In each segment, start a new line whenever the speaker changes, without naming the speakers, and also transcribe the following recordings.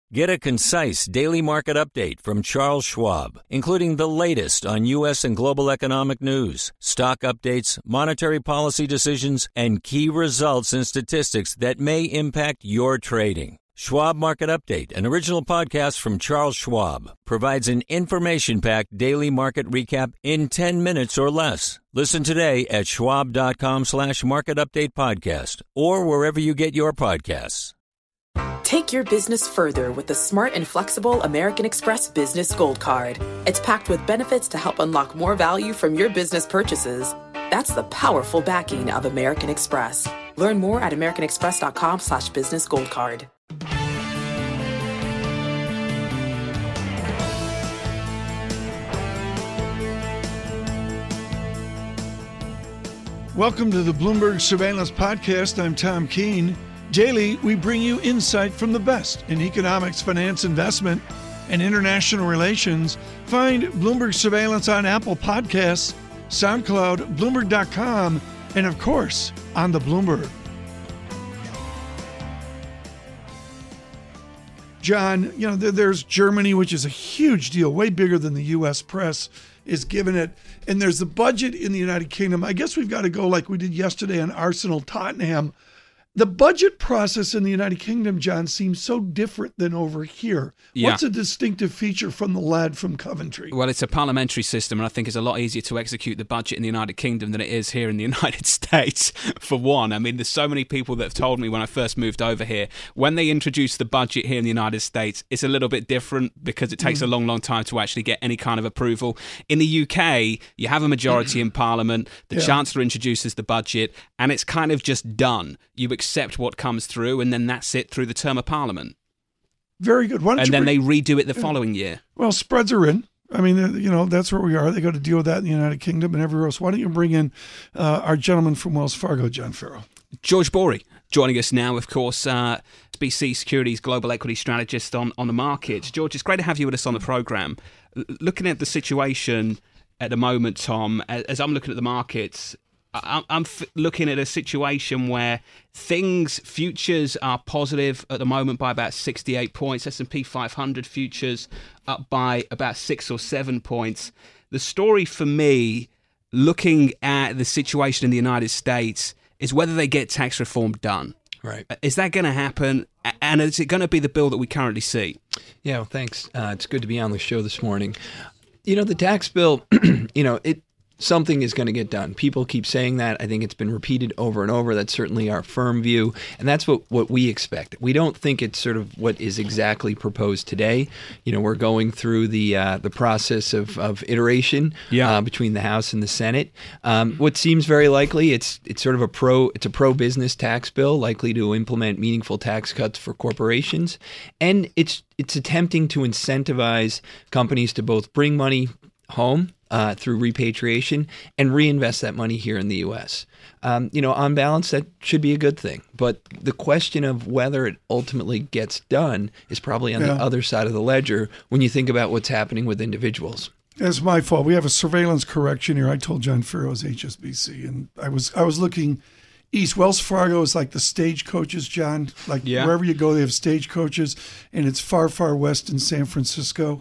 Get a concise daily market update from Charles Schwab, including the latest on U.S. and global economic news, stock updates, monetary policy decisions, and key results and statistics that may impact your trading. Schwab Market Update, an original podcast from Charles Schwab, provides an information-packed daily market recap in 10 minutes or less. Listen today at schwab.com/market update podcast or wherever you get your podcasts.
Take your business further with the smart and flexible American Express Business Gold Card. It's packed with benefits to help unlock more value from your business purchases. That's the powerful backing of American Express. Learn more at americanexpress.com/business gold card.
Welcome to the Bloomberg Surveillance Podcast. I'm Tom Keene. Daily, we bring you insight from the best in economics, finance, investment, and international relations. Find Bloomberg Surveillance on Apple Podcasts, SoundCloud, Bloomberg.com, and of course, on the Bloomberg. John, there's Germany, which is a huge deal, way bigger than the U.S. press is giving it. And there's the budget in the United Kingdom. I guess we've got to go like we did yesterday on Arsenal Tottenham. The budget process in the United Kingdom, John, seems so different than over here. Yeah. What's a distinctive feature from the lad from Coventry?
Well, it's a parliamentary system, and I think it's a lot easier to execute the budget in the United Kingdom than it is here in the United States, for one. I mean, there's so many people that have told me when I first moved over here, when they introduce the budget here in the United States, it's a little bit different because it takes a long, long time to actually get any kind of approval. In the UK, you have a majority in Parliament, the Chancellor introduces the budget, and it's kind of just done. You accept what comes through, and then that's it through the term of Parliament.
Very good.
And then they redo it the following year.
Well, spreads are in. I mean, that's where we are. They got to deal with that in the United Kingdom and everywhere else. Why don't you bring in our gentleman from Wells Fargo, John Farrow?
George Bory, joining us now, of course, BC Securities Global Equity Strategist on the market. George, it's great to have you with us on the program. Looking at the situation at the moment, Tom, as I'm looking at the markets, I'm looking at a situation where futures are positive at the moment by about 68 points. S&P 500 futures up by about 6 or 7 points. The story for me, looking at the situation in the United States, is whether they get tax reform done.
Right.
Is that going to happen? And is it going to be the bill that we currently see?
Yeah, well, thanks. It's good to be on the show this morning. The tax bill, something is going to get done. People keep saying that. I think it's been repeated over and over. That's certainly our firm view. And that's what we expect. We don't think it's sort of what is exactly proposed today. We're going through the process of iteration between the House and the Senate. What seems very likely, it's sort of a pro-business tax bill, likely to implement meaningful tax cuts for corporations. And it's attempting to incentivize companies to both bring money home through repatriation and reinvest that money here in the U.S. On balance, that should be a good thing. But the question of whether it ultimately gets done is probably on the other side of the ledger when you think about what's happening with individuals.
It's my fault. We have a surveillance correction here. I told John Farrow it was HSBC, and I was looking east. Wells Fargo is like the stagecoaches, John. Wherever you go, they have stagecoaches, and it's far, far west in San Francisco.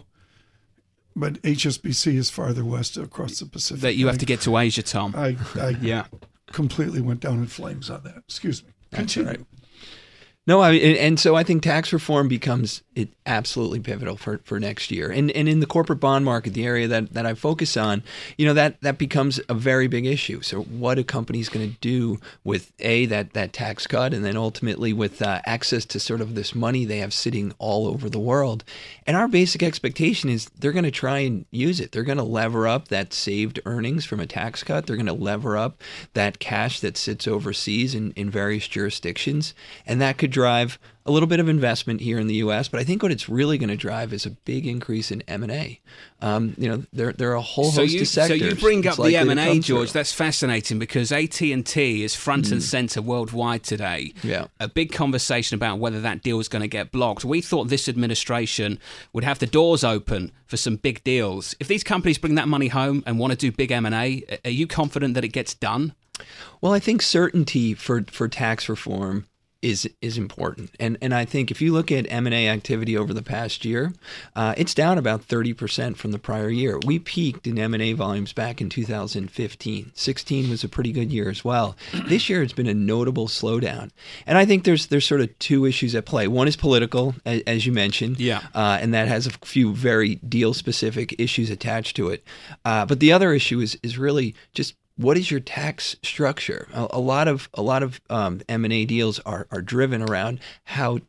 But HSBC is farther west across the Pacific.
That you have to get to Asia, Tom.
I completely went down in flames on that. Excuse me. Continue.
That's right. No, and so I think tax reform becomes absolutely pivotal for next year. And in the corporate bond market, the area that I focus on, that becomes a very big issue. So what are companies going to do with that tax cut, and then ultimately with access to sort of this money they have sitting all over the world? And our basic expectation is they're going to try and use it. They're going to lever up that saved earnings from a tax cut. They're going to lever up that cash that sits overseas in various jurisdictions, and that could drive a little bit of investment here in the U.S., but I think what it's really going to drive is a big increase in M&A. There are a whole host of sectors.
So you bring up the M&A, George. That's fascinating because AT&T is front and center worldwide today.
Yeah.
A big conversation about whether that deal is going to get blocked. We thought this administration would have the doors open for some big deals. If these companies bring that money home and want to do big M&A, are you confident that it gets done?
Well, I think certainty for tax reform is important. And I think if you look at M&A activity over the past year, it's down about 30% from the prior year. We peaked in M&A volumes back in 2015. 16 was a pretty good year as well. This year it's been a notable slowdown. And I think there's sort of two issues at play. One is political, as you mentioned, and that has a few very deal-specific issues attached to it. But the other issue is really just what is your tax structure? A lot of M&A deals are driven around how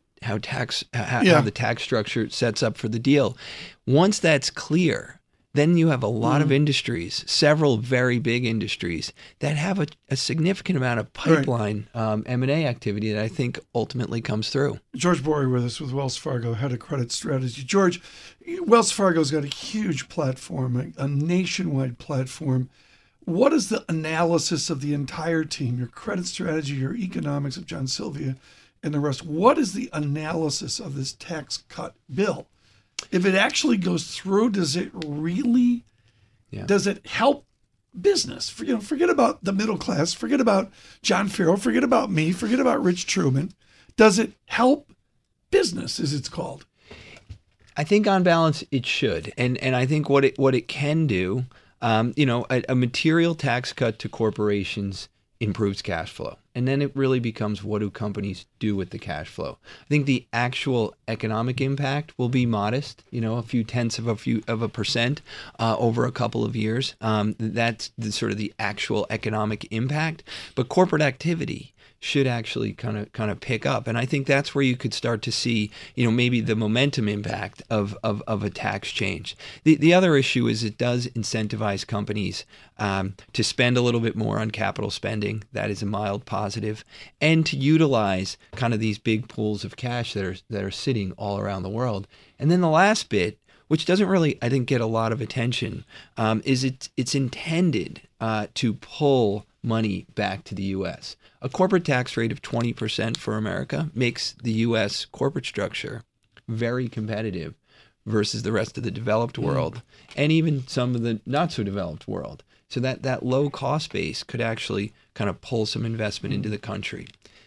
the tax structure sets up for the deal. Once that's clear, then you have a lot of industries, several very big industries that have a significant amount of pipeline M&A activity that I think ultimately comes through.
George Bory with us with Wells Fargo, head of credit strategy. George, Wells Fargo's got a huge platform, a nationwide platform. What is the analysis of the entire team, your credit strategy, your economics of John Sylvia and the rest? What is the analysis of this tax cut bill? If it actually goes through, does it really, does it help business? Forget about the middle class, forget about John Farrell, forget about me, forget about Rich Truman. Does it help business, as it's called?
I think on balance it should. And I think what it can do, a material tax cut to corporations improves cash flow. And then it really becomes, what do companies do with the cash flow? I think the actual economic impact will be modest, a few tenths of a percent over a couple of years. That's sort of the actual economic impact. But corporate activity should actually kind of pick up. And I think that's where you could start to see, maybe the momentum impact of a tax change. The other issue is it does incentivize companies to spend a little bit more on capital spending. That is a mild positive. And to utilize kind of these big pools of cash that are sitting all around the world. And then the last bit, which doesn't really, I think, get a lot of attention, is it's intended to pull money back to the U.S. A corporate tax rate of 20% for America makes the U.S. corporate structure very competitive versus the rest of the developed world and even some of the not so developed world. So that low cost base could actually kind of pull some investment into the country.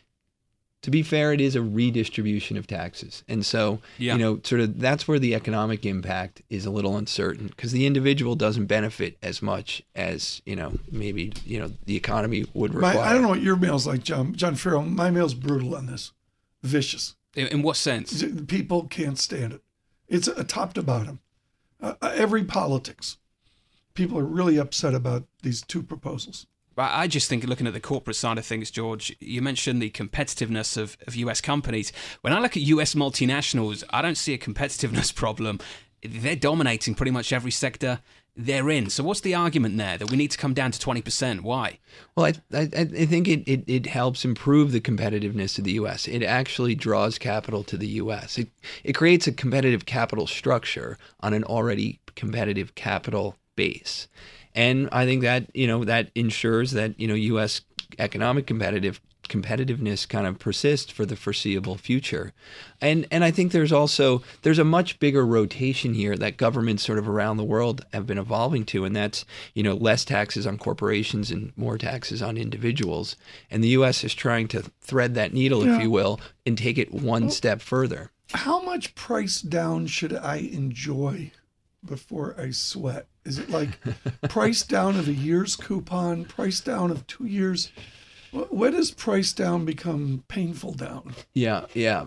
To be fair, it is a redistribution of taxes. And so, sort of that's where the economic impact is a little uncertain because the individual doesn't benefit as much as, maybe, the economy would require.
I don't know what your mail's like, John Farrell. My mail's brutal on this. Vicious.
In what sense?
People can't stand it. It's a top to bottom. Every politics. People are really upset about these two proposals.
I just think, looking at the corporate side of things, George, you mentioned the competitiveness of US companies. When I look at US multinationals, I don't see a competitiveness problem. They're dominating pretty much every sector they're in. So what's the argument there that we need to come down to 20%? Why?
Well, I think it helps improve the competitiveness of the U.S. It actually draws capital to the U.S. It creates a competitive capital structure on an already competitive capital base. And I think that, that ensures that, U.S. economic competitiveness kind of persists for the foreseeable future. And I think there's a much bigger rotation here that governments sort of around the world have been evolving to. And that's, less taxes on corporations and more taxes on individuals. And the U.S. is trying to thread that needle, if you will, and take it one step further.
How much price down should I enjoy before I sweat? Is it like price down of a year's coupon, price down of 2 years? When does price down become painful down?
Yeah.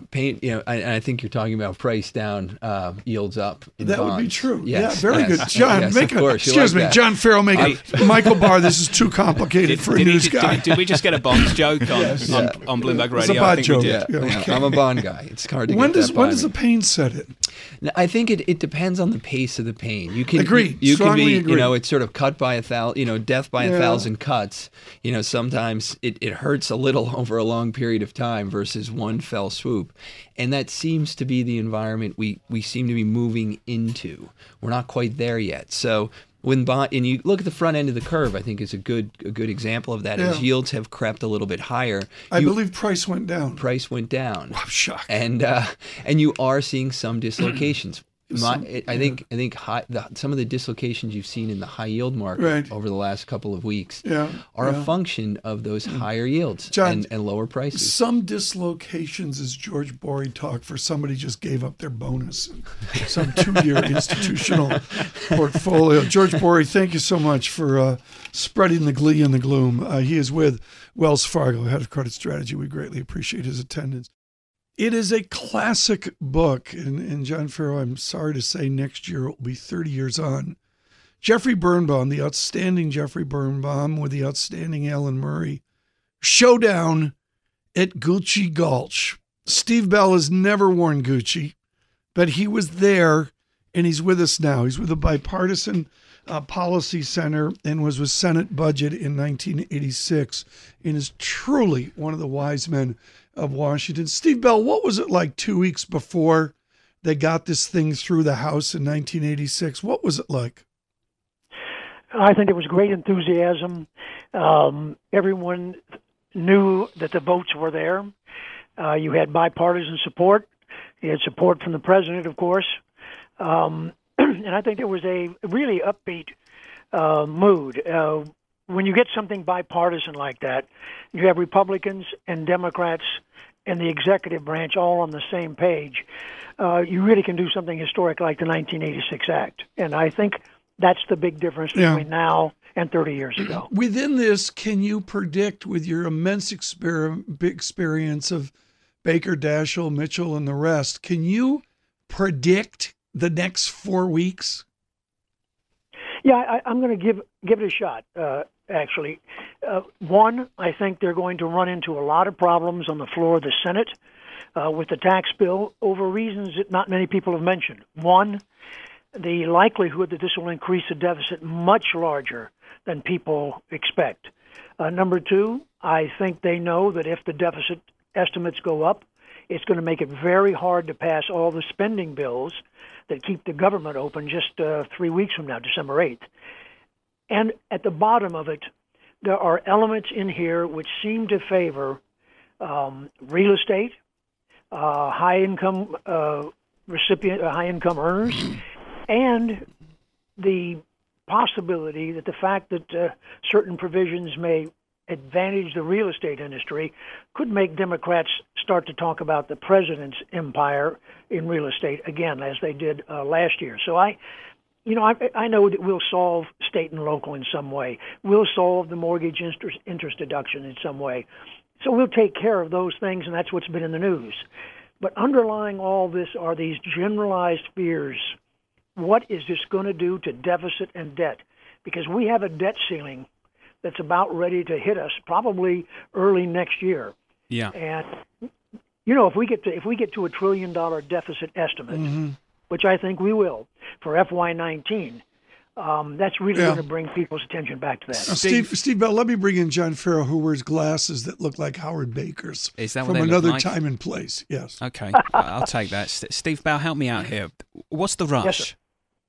I think you're talking about price down yields up.
That bonds. Would be true.
Yes,
very good. John, excuse me, John Farrell, Michael Barr, this is too complicated for a news guy.
Did we just get a Bonds joke on Bloomberg Radio?
It's a bond joke.
Okay. I'm a bond guy. It's hard to
when
get
When does the pain set in?
I think it depends on the pace of the pain. You can
agree.
You can be,
agree.
It's sort of cut by death by 1,000 cuts. Sometimes it hurts a little over a long period of time versus one fell swoop. And that seems to be the environment we seem to be moving into. We're not quite there yet. So and you look at the front end of the curve, I think is a good example of that. As yields have crept a little bit higher.
I believe price went down.
Price went down.
I'm shocked.
And you are seeing some dislocations. I think some of the dislocations you've seen in the high yield market over the last couple of weeks are a function of those higher yields, John, and lower prices.
Some dislocations is George Bory talk for somebody just gave up their bonus. Some 2-year institutional portfolio. George Bory, thank you so much for spreading the glee and the gloom. He is with Wells Fargo, head of credit strategy. We greatly appreciate his attendance. It is a classic book, and John Ferro, I'm sorry to say next year it will be 30 years on. Jeffrey Birnbaum, the outstanding Jeffrey Birnbaum with the outstanding Alan Murray. Showdown at Gucci Gulch. Steve Bell has never worn Gucci, but he was there, and he's with us now. He's with the Bipartisan Policy Center and was with Senate Budget in 1986 and is truly one of the wise men of Washington. Steve Bell, what was it like 2 weeks before they got this thing through the House in 1986? What was it like?
I think it was great enthusiasm. Everyone knew that the votes were there. You had bipartisan support. You had support from the president, of course. And I think there was a really upbeat mood. When you get something bipartisan like that, you have Republicans and Democrats and the executive branch all on the same page. You really can do something historic like the 1986 Act. And I think that's the big difference between now and 30 years ago.
Within this, can you predict, with your immense experience of Baker, Daschle, Mitchell, and the rest, can you predict the next 4 weeks?
Yeah, I'm going to give it a shot, actually. One, I think they're going to run into a lot of problems on the floor of the Senate with the tax bill over reasons that not many people have mentioned. One, the likelihood that this will increase the deficit much larger than people expect. Number two, I think they know that if the deficit estimates go up, it's going to make it very hard to pass all the spending bills that keep the government open just 3 weeks from now, December 8th. And at the bottom of it, there are elements in here which seem to favor real estate, high-income high-income earners, and the possibility that the fact that certain provisions may advantage the real estate industry could make Democrats start to talk about the president's empire in real estate again, as they did last year. So I know that we'll solve state and local in some way. We'll solve the mortgage interest deduction in some way. So we'll take care of those things, and that's what's been in the news. But underlying all this are these generalized fears. What is this going to do to deficit and debt? Because we have a debt ceiling that's about ready to hit us probably early next year.
Yeah.
And if we get to $1 trillion deficit estimate, which I think we will for FY19, that's really going to bring people's attention back to that.
Steve Bell, let me bring in John Ferro, who wears glasses that look like Howard Baker's.
Is that
from
what they
another
look like?
time and place? Yes.
Okay, I'll take that. Steve Bell, help me out here. What's the rush?
Yes, sir.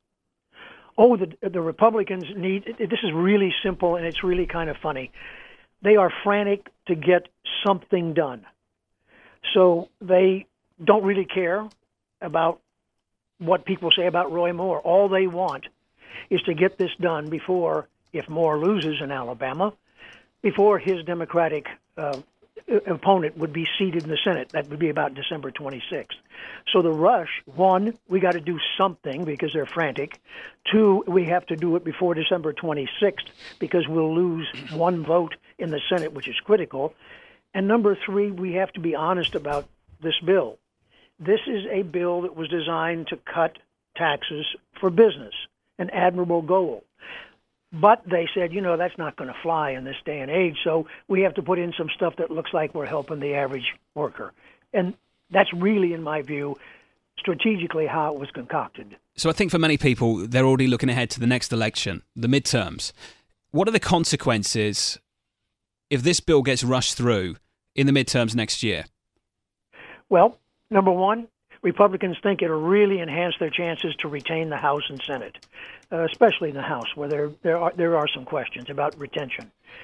Oh, the Republicans need, this is really simple and it's really kind of funny. They are frantic to get something done. So they don't really care about what people say about Roy Moore. All they want is to get this done before, if Moore loses in Alabama, before his Democratic opponent would be seated in the Senate. That would be about December 26th. So the rush, one, we got to do something because they're frantic. Two, we have to do it before December 26th because we'll lose one vote in the Senate, which is critical. And number three, we have to be honest about this bill. This is a bill that was designed to cut taxes for business, an admirable goal. But they said, that's not going to fly in this day and age, so we have to put in some stuff that looks like we're helping the average worker. And that's really, in my view, strategically how it was concocted.
So I think for many people, they're already looking ahead to the next election, the midterms. What are the consequences if this bill gets rushed through in the midterms next year? Well,
number one, Republicans think it'll really enhance their chances to retain the House and Senate, especially in the House, where there are some questions about retention.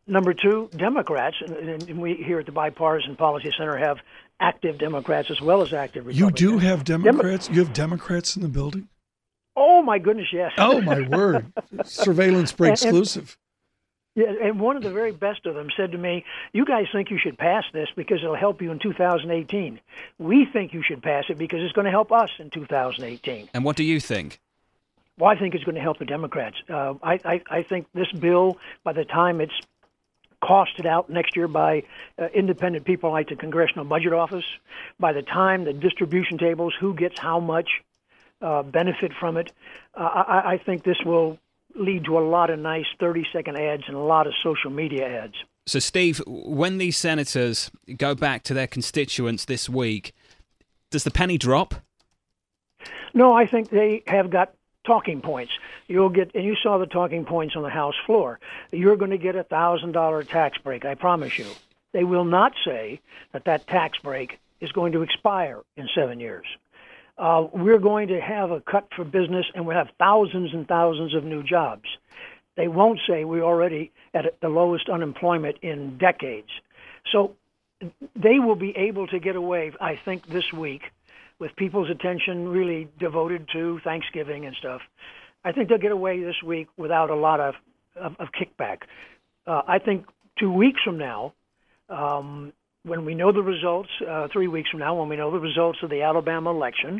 Number two, Democrats, and we here at the Bipartisan Policy Center have active Democrats as well as active Republicans.
You do have Democrats? You have Democrats in the building?
Oh, my goodness, yes.
Oh, my word. Surveillance break exclusive.
Yeah, and one of the very best of them said to me, you guys think you should pass this because it'll help you in 2018. We think you should pass it because it's going to help us in 2018.
And what do you think?
Well, I think it's going to help the Democrats. I think this bill, by the time it's costed out next year by independent people like the Congressional Budget Office, by the time the distribution tables, who gets how much benefit from it, I think this will lead to a lot of nice 30-second ads and a lot of social media ads.
So, Steve, when these senators go back to their constituents this week, does the penny drop?
No, I think they have got talking points. You'll get, and you saw the talking points on the House floor. You're going to get a $1,000 tax break, I promise you. They will not say that tax break is going to expire in 7 years. We're going to have a cut for business, and we'll have thousands and thousands of new jobs. They won't say we're already at the lowest unemployment in decades. So they will be able to get away, I think, this week, with people's attention really devoted to Thanksgiving and stuff. I think they'll get away this week without a lot of kickback. I think 2 weeks from now, when we know the results, 3 weeks from now, when we know the results of the Alabama election,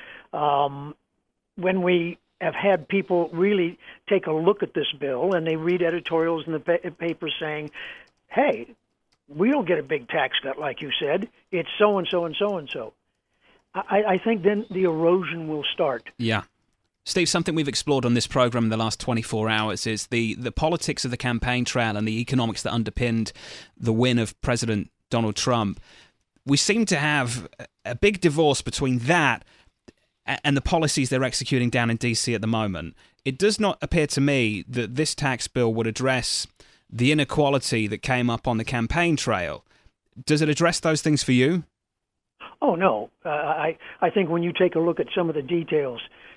when we have had people really take a look at this bill and they read editorials in the papers saying, hey, we don't get a big tax cut like you said, it's so-and-so and so-and-so. I think then the erosion will start.
Yeah. Steve, something we've explored on this program in the last 24 hours is the politics of the campaign trail and the economics that underpinned the win of President Donald Trump. We seem to have a big divorce between that and the policies they're executing down in D.C. at the moment. It does not appear to me that this tax bill would address the inequality that came up on the campaign trail. Does it address those things for you?
Oh, no. I think when you take a look at some of the details,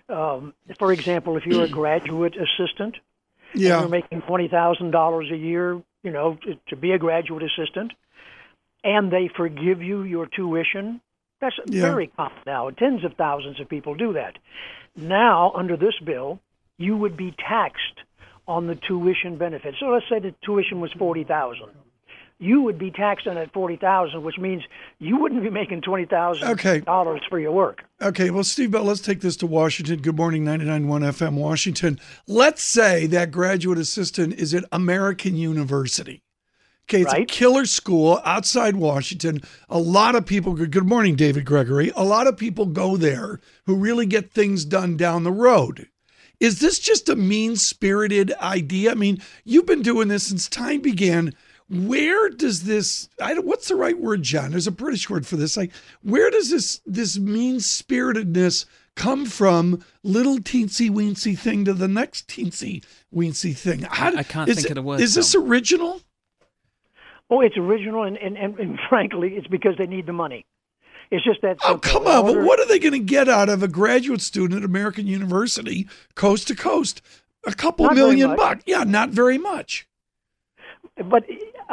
for example, if you're a graduate assistant, and you're making $20,000 a year, to be a graduate assistant, and they forgive you your tuition, that's very common now. Tens of thousands of people do that. Now, under this bill, you would be taxed on the tuition benefit. So let's say the tuition was $40,000. You would be taxed on that $40,000, which means you wouldn't be making $20,000 for your work.
Okay, well, Steve Bell, let's take this to Washington. Good morning, 99.1 FM, Washington. Let's say that graduate assistant is at American University. Okay, it's a killer school outside Washington. A lot of people, good morning, David Gregory. A lot of people go there who really get things done down the road. Is this just a mean-spirited idea? I mean, you've been doing this since time began. Where does this, what's the right word, John? There's a British word for this. Like, where does this mean-spiritedness come from, little teensy-weensy thing to the next teensy-weensy thing?
I can't think of the word.
Is this original?
Oh, it's original, and frankly, it's because they need the money. It's just that.
Oh, come on. But what are they going to get out of a graduate student at American University, coast to coast? A couple million bucks. Yeah, not very much.
But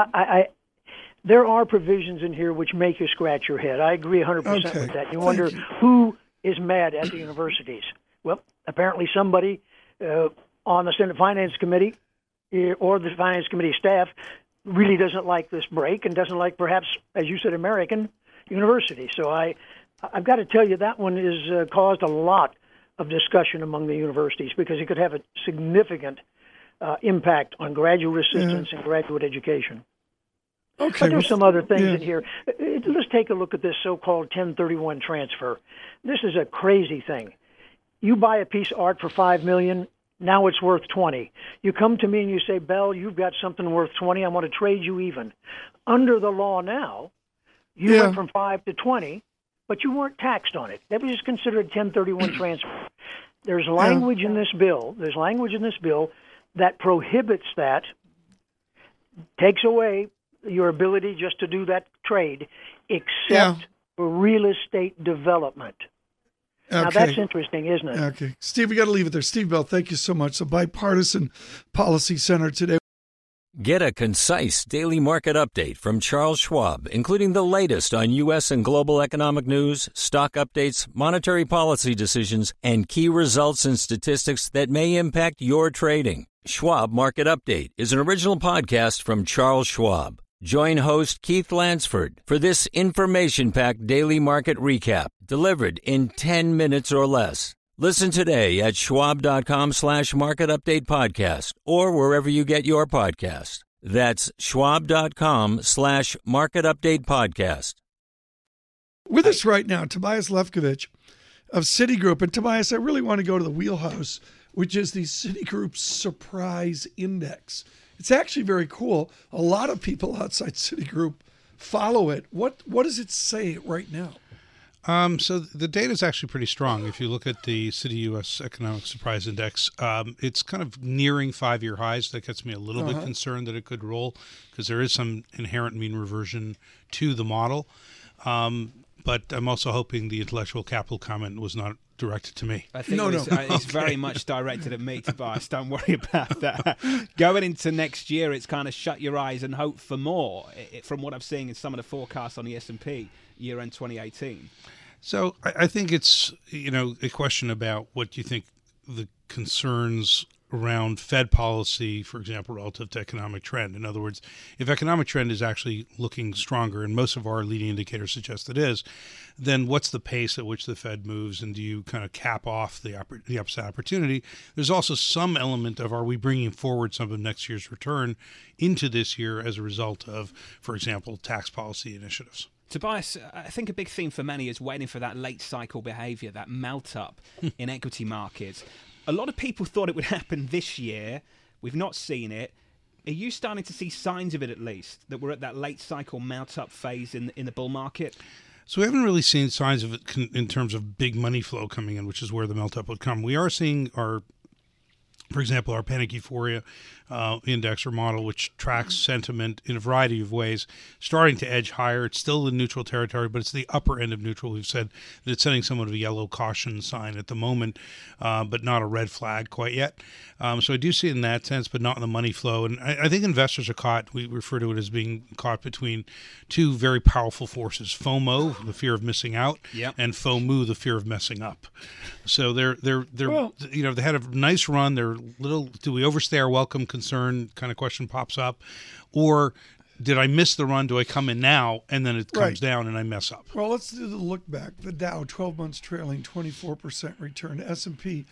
there are provisions in here which make you scratch your head. I agree 100% with that. You wonder who is mad at the universities. Well, apparently somebody on the Senate Finance Committee or the Finance Committee staff really doesn't like this break and doesn't like, perhaps, as you said, American University. So I've got to tell you that one has caused a lot of discussion among the universities because it could have a significant impact on graduate assistants and graduate education.
Okay,
but there's some other things in here. Let's take a look at this so-called 1031 transfer. This is a crazy thing. You buy a piece of art for $5 million. Now it's worth 20. You come to me and you say, Bell, you've got something worth 20. I want to trade you even. Under the law now, you went from 5 to 20, but you weren't taxed on it. That was just considered 1031 transfer. There's language in this bill. There's language in this bill that prohibits that, takes away your ability just to do that trade, except for real estate development. Now, that's interesting, isn't it?
Okay. Steve, we got to leave it there. Steve Bell, thank you so much. The Bipartisan Policy Center today.
Get a concise daily market update from Charles Schwab, including the latest on U.S. and global economic news, stock updates, monetary policy decisions, and key results and statistics that may impact your trading. Schwab Market Update is an original podcast from Charles Schwab. Join host Keith Lansford for this information-packed daily market recap delivered in 10 minutes or less. Listen today at schwab.com/market update podcast or wherever you get your podcast. That's schwab.com/market update podcast.
With us right now, Tobias Lefkovich of Citigroup. And Tobias, I really want to go to the wheelhouse, which is the Citigroup Surprise Index. It's actually very cool. A lot of people outside Citigroup follow it. What does it say right now?
So the data is actually pretty strong. If you look at the Citi U.S. Economic Surprise Index, it's kind of nearing 5-year highs. That gets me a little bit concerned that it could roll because there is some inherent mean reversion to the model. But I'm also hoping the intellectual capital comment was not directed to me.
I think it's very much directed at me, Tobias. Don't worry about that. Going into next year, it's kind of shut your eyes and hope for more. From what I'm seeing in some of the forecasts on the S&P year-end 2018.
So I think it's a question about what you think the concerns around Fed policy, for example, relative to economic trend. In other words, if economic trend is actually looking stronger, and most of our leading indicators suggest it is, then what's the pace at which the Fed moves, and do you kind of cap off the upside opportunity? There's also some element of, are we bringing forward some of next year's return into this year as a result of, for example, tax policy initiatives?
Tobias, I think a big theme for many is waiting for that late cycle behavior, that melt up in equity markets. A lot of people thought it would happen this year. We've not seen it. Are you starting to see signs of it, at least, that we're at that late cycle melt up phase in the bull market?
So we haven't really seen signs of it in terms of big money flow coming in, which is where the melt up would come. We are seeing for example, our Panic Euphoria index or model, which tracks sentiment in a variety of ways, starting to edge higher. It's still in neutral territory, but it's the upper end of neutral. We've said that it's sending somewhat of a yellow caution sign at the moment, but not a red flag quite yet. So I do see it in that sense, but not in the money flow. And I think investors are caught, we refer to it as being caught between two very powerful forces, FOMO, the fear of missing out, and FOMO, the fear of messing up. So they're they had a nice run. They're little, do we overstay our welcome concern kind of question pops up, or did I miss the run? Do I come in now and then it comes down and I mess up?
Well, let's do the look back. The Dow 12 months trailing 24% return, S&P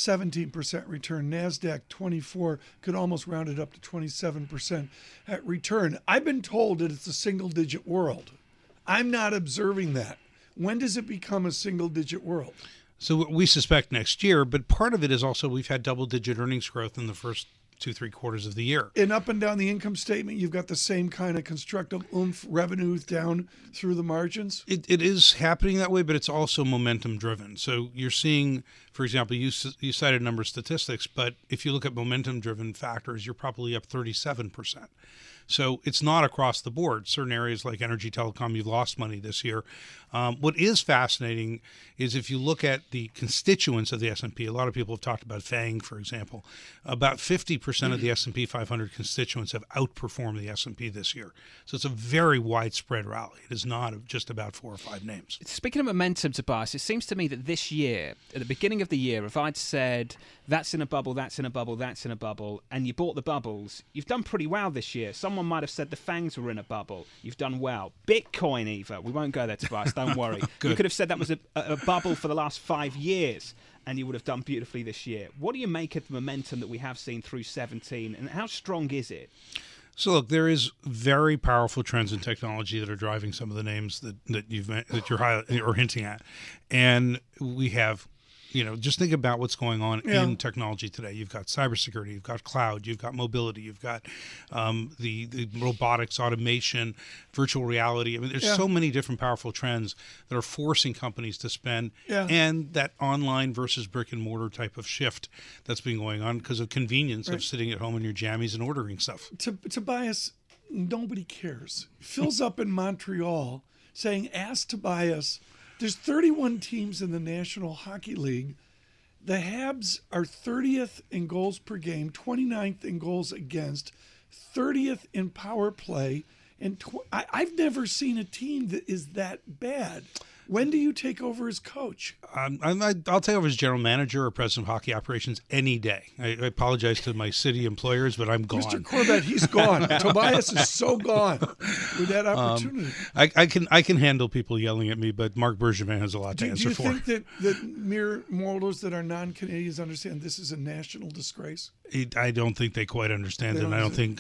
17% return, NASDAQ 24, could almost round it up to 27% at return. I've been told that it's a single-digit world. I'm not observing that. When does it become a single-digit world?
So we suspect next year, but part of it is also we've had double-digit earnings growth in the first 2-3 quarters of the year.
And up and down the income statement, you've got the same kind of constructive oomph, revenue down through the margins?
It is happening that way, but it's also momentum-driven. So you're seeing, for example, you cited a number of statistics, but if you look at momentum-driven factors, you're probably up 37%. So it's not across the board. Certain areas like energy, telecom, you've lost money this year. What is fascinating is if you look at the constituents of the S&P, a lot of people have talked about FANG, for example. About 50% of the S&P 500 constituents have outperformed the S&P this year. So it's a very widespread rally. It is not just about 4 or 5 names.
Speaking of momentum, Tobias, it seems to me that this year, at the beginning of the year, if I'd said, that's in a bubble, that's in a bubble, that's in a bubble, and you bought the bubbles, you've done pretty well this year. Someone might have said the FANGs were in a bubble. You've done well. Bitcoin, Eva. We won't go there, Tobias. Don't worry. You could have said that was a bubble for the last 5 years, and you would have done beautifully this year. What do you make of the momentum that we have seen through 17, and how strong is it?
So look, there is very powerful trends in technology that are driving some of the names that you're highlighting or hinting at, and we have. Just think about what's going on in technology today. You've got cybersecurity, you've got cloud, you've got mobility, you've got the robotics, automation, virtual reality. I mean, there's so many different powerful trends that are forcing companies to spend, and that online versus brick and mortar type of shift that's been going on because of convenience of sitting at home in your jammies and ordering stuff.
Tobias, nobody cares. Phil's up in Montreal saying, ask Tobias. There's 31 teams in the National Hockey League. The Habs are 30th in goals per game, 29th in goals against, 30th in power play, and I've never seen a team that is that bad. When do you take over as coach?
I'll take over as general manager or president of hockey operations any day. I apologize to my city employers, but I'm gone.
Mr. Corbett, he's gone. Tobias is so gone with that opportunity.
I can handle people yelling at me, but Marc Bergevin has a lot to answer for.
Do you think that mere mortals that are non-Canadians understand this is a national disgrace?
I don't think they quite understand it. And I don't think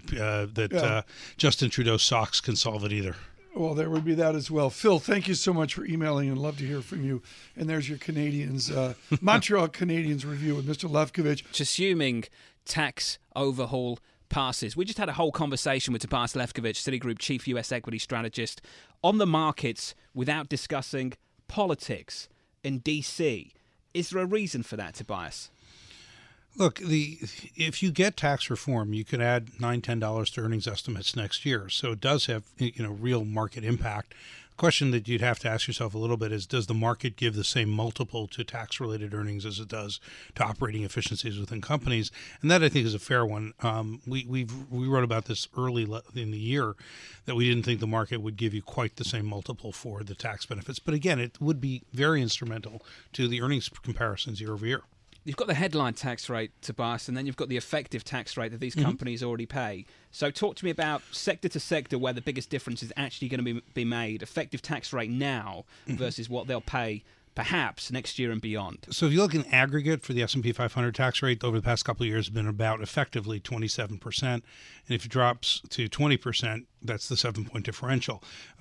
that Justin Trudeau's socks can solve it either.
Well, there would be that as well. Phil, thank you so much for emailing and love to hear from you. And there's your Canadians, Montreal Canadiens review with Mr. Lefkovich.
Assuming tax overhaul passes. We just had a whole conversation with Tobias Lefkovich, Citigroup Chief US Equity Strategist, on the markets without discussing politics in DC. Is there a reason for that, Tobias?
Look, if you get tax reform, you could add $9-10 to earnings estimates next year. So it does have real market impact. The question that you'd have to ask yourself a little bit is, does the market give the same multiple to tax-related earnings as it does to operating efficiencies within companies? And that, I think, is a fair one. We wrote about this early in the year, that we didn't think the market would give you quite the same multiple for the tax benefits. But again, it would be very instrumental to the earnings comparisons year over year.
You've got the headline tax rate, Tobias, and then you've got the effective tax rate that these companies already pay. So talk to me about sector to sector where the biggest difference is actually going to be made. Effective tax rate now versus what they'll pay perhaps next year and beyond.
So if you look in aggregate for the S&P 500 tax rate over the past couple of years, has been about effectively 27%. And if it drops to 20%, that's the 7-point differential.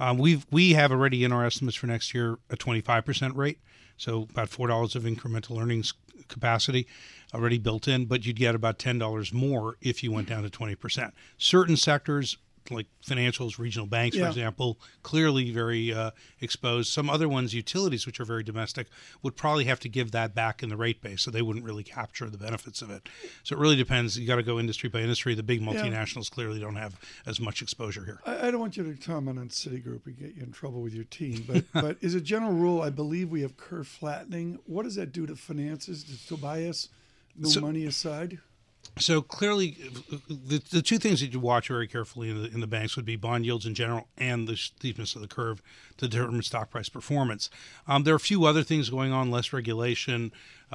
We have already in our estimates for next year a 25% rate. So about $4 of incremental earnings capacity already built in, but you'd get about $10 more if you went down to 20%. Certain sectors, like financials, regional banks, for example, clearly very exposed. Some other ones, utilities, which are very domestic, would probably have to give that back in the rate base, so they wouldn't really capture the benefits of it. So it really depends. You got to go industry by industry. The big multinationals clearly don't have as much exposure here.
I don't want you to comment on Citigroup and get you in trouble with your team, but as a general rule, I believe we have curve flattening. What does that do to finances? Does Tobias move money aside?
So clearly, the two things that you watch very carefully in the banks would be bond yields in general and the steepness of the curve to determine stock price performance. There are a few other things going on: less regulation,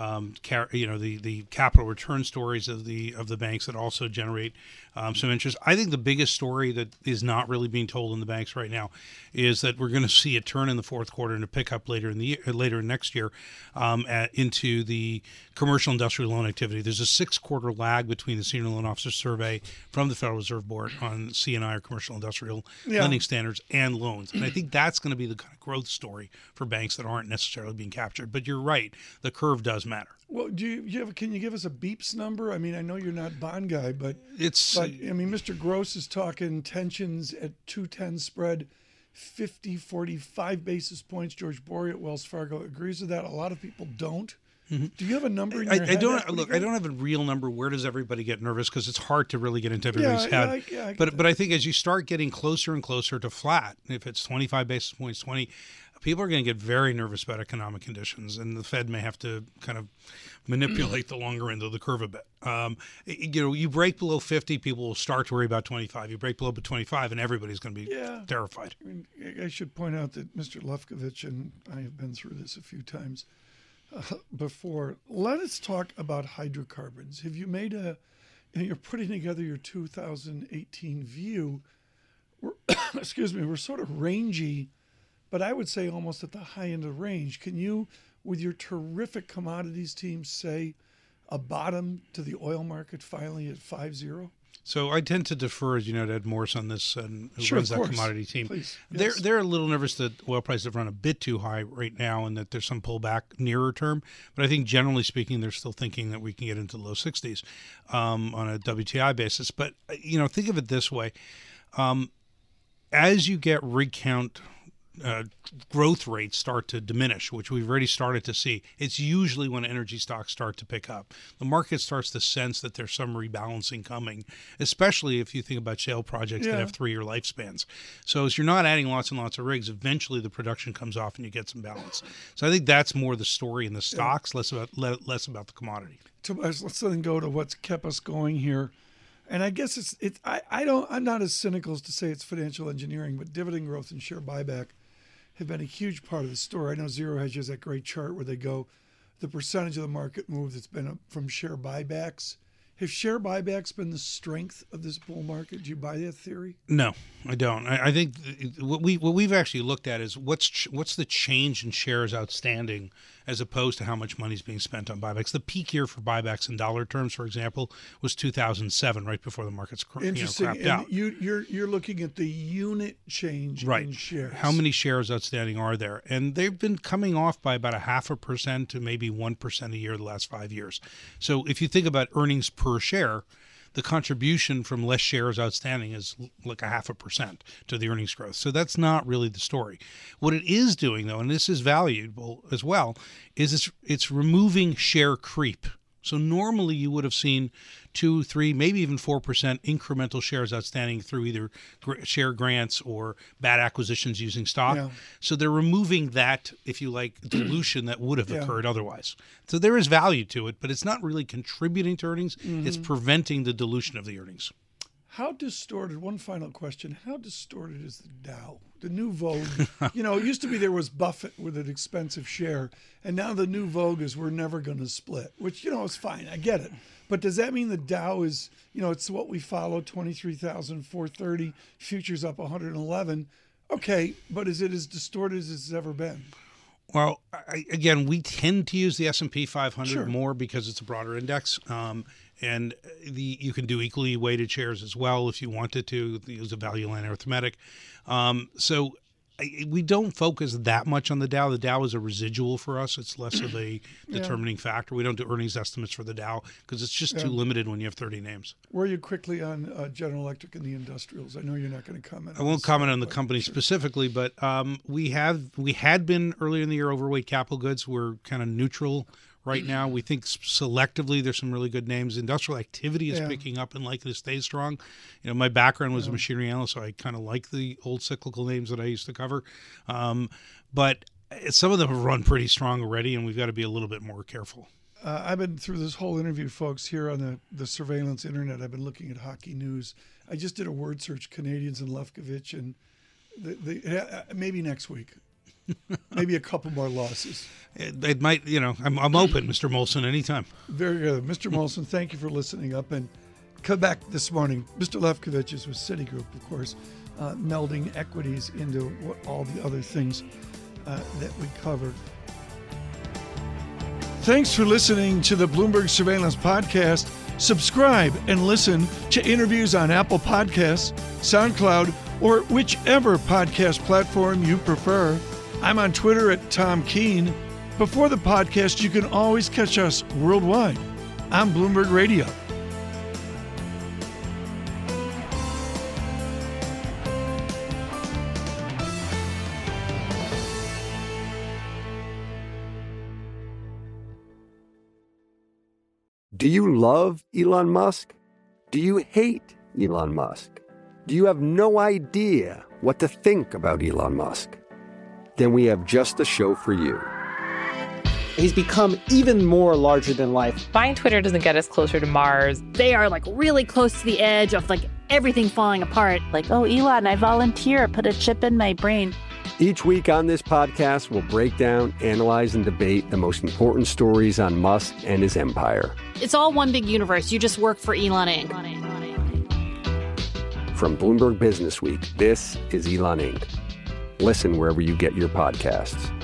the capital return stories of the banks that also generate some interest. I think the biggest story that is not really being told in the banks right now is that we're going to see a turn in the fourth quarter and a pickup later in next year into the commercial industrial loan activity. There's a 6-quarter lag between the senior loan officer survey from the Federal Reserve Board on C&I or commercial industrial lending standards and loans, and I think that's going to be the kind of growth story for banks that aren't necessarily being captured. But you're right, the curve does matter.
Well, can you give us a beeps number? I mean, I know you're not bond guy, but Mr. Gross is talking tensions at 210 spread, 50, 45 basis points. George Bory at Wells Fargo agrees with that. A lot of people don't. Mm-hmm. Do you have a number in your head?
I don't have a real number. Where does everybody get nervous? Because it's hard to really get into everybody's head. But I think as you start getting closer and closer to flat, if it's 25 basis points, 20, people are going to get very nervous about economic conditions, and the Fed may have to kind of manipulate the longer end of the curve a bit. You break below 50, people will start to worry about 25. You break below 25, and everybody's going to be terrified.
I mean, I should point out that Mr. Lefkovich and I have been through this a few times before. Let us talk about hydrocarbons. Have you made you're putting together your 2018 view. We're sort of rangy, but I would say almost at the high end of the range. Can you, with your terrific commodities team, say a bottom to the oil market finally at 5.0?
So I tend to defer, as you know, to Ed Morse on this, and who runs that commodity team.
Please.
They're a little nervous that oil prices have run a bit too high right now, and that there's some pullback nearer term. But I think generally speaking, they're still thinking that we can get into the low 60s on a WTI basis. But think of it this way: as you get rig count growth rates start to diminish, which we've already started to see, it's usually when energy stocks start to pick up. The market starts to sense that there's some rebalancing coming, especially if you think about shale projects that have 3-year lifespans. So as you're not adding lots and lots of rigs, eventually the production comes off and you get some balance. So I think that's more the story in the stocks, less about the commodity.
Tobias, let's then go to what's kept us going here. And I guess I'm not as cynical as to say it's financial engineering, but dividend growth and share buyback have been a huge part of the story. I know Zero Hedge has that great chart where they go, the percentage of the market move that's been up from share buybacks. Have share buybacks been the strength of this bull market? Do you buy that theory?
No, I don't. I think what we've actually looked at is what's the change in shares outstanding as opposed to how much money is being spent on buybacks. The peak year for buybacks in dollar terms, for example, was 2007, right before the markets crapped out.
You're looking at the unit change in shares.
How many shares outstanding are there? And they've been coming off by about 0.5% to maybe 1% a year the last 5 years. So if you think about earnings per share, the contribution from less shares outstanding is like 0.5% to the earnings growth. So that's not really the story. What it is doing, though, and this is valuable as well, is it's removing share creep. So normally you would have seen 2, 3, maybe even 4% incremental shares outstanding through either share grants or bad acquisitions using stock. Yeah. So they're removing that, if you like, dilution that would have occurred otherwise. So there is value to it, but it's not really contributing to earnings. Mm-hmm. It's preventing the dilution of the earnings.
How distorted, one final question, how distorted is the Dow? The new vogue, it used to be there was Buffett with an expensive share, and now the new vogue is we're never going to split, which, is fine. I get it. But does that mean the Dow is, it's what we follow, 23,430, futures up 111. Okay, but is it as distorted as it's ever been?
Well, again, we tend to use the S&P 500 more because it's a broader index. And you can do equally weighted shares as well if you wanted to use a value line arithmetic. So we don't focus that much on the Dow. The Dow is a residual for us. It's less of a determining factor. We don't do earnings estimates for the Dow because it's just too limited when you have 30 names.
Were you quickly on General Electric and the industrials? I know you're not going to comment.
I won't comment on the company specifically, but we had been earlier in the year overweight capital goods. We're kind of neutral right now. We think selectively there's some really good names. Industrial activity is picking up and likely to stay strong. My background was a machinery analyst, so I kind of like the old cyclical names that I used to cover. But some of them have run pretty strong already, and we've got to be a little bit more careful.
I've been through this whole interview, folks, here on the surveillance internet. I've been looking at hockey news. I just did a word search, Canadians and Lefkovich, and maybe next week. Maybe a couple more losses.
It might, I'm open, Mr. Molson, anytime.
Very good. Mr. Molson, thank you for listening up. And come back this morning. Mr. Lefkovich is with Citigroup, of course, melding equities into all the other things that we covered. Thanks for listening to the Bloomberg Surveillance Podcast. Subscribe and listen to interviews on Apple Podcasts, SoundCloud, or whichever podcast platform you prefer. I'm on Twitter at Tom Keene. Before the podcast, you can always catch us worldwide on Bloomberg Radio.
Do you love Elon Musk? Do you hate Elon Musk? Do you have no idea what to think about Elon Musk? Then we have just the show for you.
He's become even more larger than life.
Buying Twitter doesn't get us closer to Mars.
They are really close to the edge of everything falling apart. Oh, Elon, I volunteer. Put a chip in my brain.
Each week on this podcast, we'll break down, analyze, and debate the most important stories on Musk and his empire.
It's all one big universe. You just work for Elon Inc.
From Bloomberg Business Week, this is Elon Inc. Listen wherever you get your podcasts.